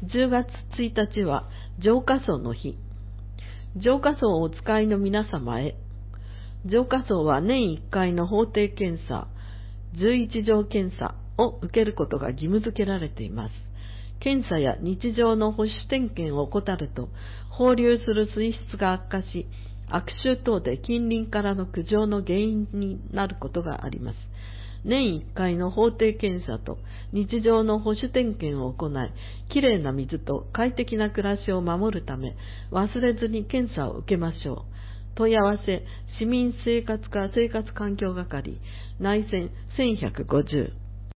10月1日は浄化槽の日。浄化槽をお使いの皆様へ。浄化槽は年1回の法定検査、11条検査を受けることが義務付けられています。検査や日常の保守点検を怠ると、放流する水質が悪化し、悪臭等で近隣からの苦情の原因になることがあります。年1回の法定検査と日常の保守点検を行い、きれいな水と快適な暮らしを守るため、忘れずに検査を受けましょう。問い合わせ、市民生活課生活環境係、内線1150